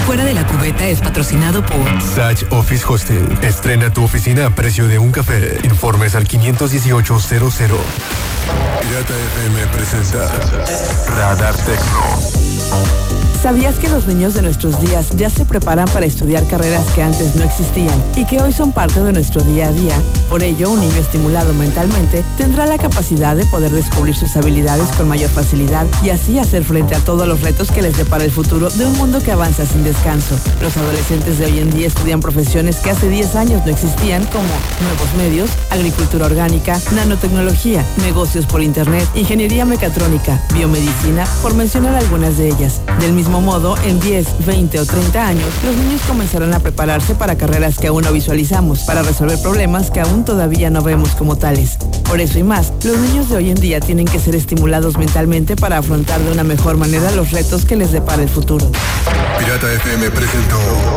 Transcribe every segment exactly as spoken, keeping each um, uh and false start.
Fuera de la Cubeta es patrocinado por Sach Office Hostel. Estrena tu oficina a precio de un café. Informes al quinientos dieciocho cero cero. Pirata F M presenta Radar Tecno. ¿Sabías que los niños de nuestros días ya se preparan para estudiar carreras que antes no existían y que hoy son parte de nuestro día a día? Por ello, un niño estimulado mentalmente tendrá la capacidad de poder descubrir sus habilidades con mayor facilidad y así hacer frente a todos los retos que les depara el futuro de un mundo que avanza sin descanso. Los adolescentes de hoy en día estudian profesiones que hace diez años no existían, como nuevos medios, agricultura orgánica, nanotecnología, negocios por internet, ingeniería mecatrónica, biomedicina, por mencionar algunas de ellas. Del mismo modo, en diez, veinte o treinta años, los niños comenzarán a prepararse para carreras que aún no visualizamos, para resolver problemas que aún todavía no vemos como tales. Por eso y más, los niños de hoy en día tienen que ser estimulados mentalmente para afrontar de una mejor manera los retos que les depara el futuro. Pirata F M presentó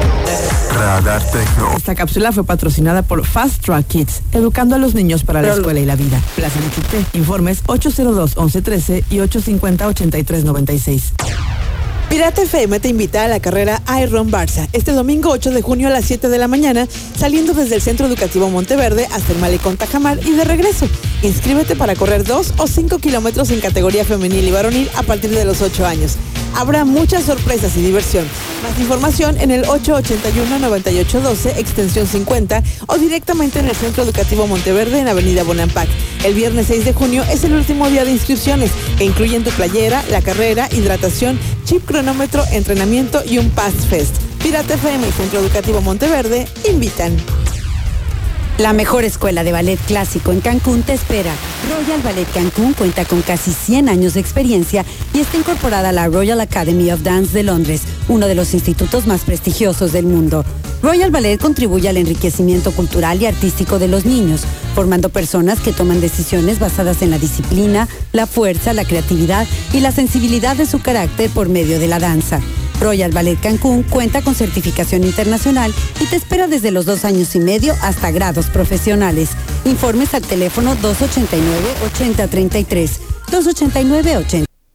Radar Tecno. Esta cápsula fue patrocinada por Fast Track Kids, educando a los niños para la escuela y la vida. Plaza Michuté. Informes ocho cero dos, once trece y ocho cincuenta, ochenta y tres noventa y seis. Pirata F M te invita a la carrera iRun Barça este domingo ocho de junio a las siete de la mañana, saliendo desde el Centro Educativo Monteverde hasta el Malecón Tajamar y de regreso. Inscríbete para correr dos o cinco kilómetros en categoría femenil y varonil a partir de los ocho años. Habrá muchas sorpresas y diversión. Más información en el ocho ocho uno, nueve ocho uno dos, extensión cincuenta o directamente en el Centro Educativo Monteverde en Avenida Bonampak. El viernes seis de junio es el último día de inscripciones, que incluyen tu playera, la carrera, hidratación, chip cronómetro, entrenamiento y un Pass Fest. Pirata F M y Centro Educativo Monteverde invitan. La mejor escuela de ballet clásico en Cancún te espera. Royal Ballet Cancún cuenta con casi cien años de experiencia y está incorporada a la Royal Academy of Dance de Londres, uno de los institutos más prestigiosos del mundo. Royal Ballet contribuye al enriquecimiento cultural y artístico de los niños, formando personas que toman decisiones basadas en la disciplina, la fuerza, la creatividad y la sensibilidad de su carácter por medio de la danza. Royal Ballet Cancún cuenta con certificación internacional y te espera desde los dos años y medio hasta grados profesionales. Informes al teléfono dos ocho nueve, ochenta treinta y tres, dos ocho nueve, ochenta.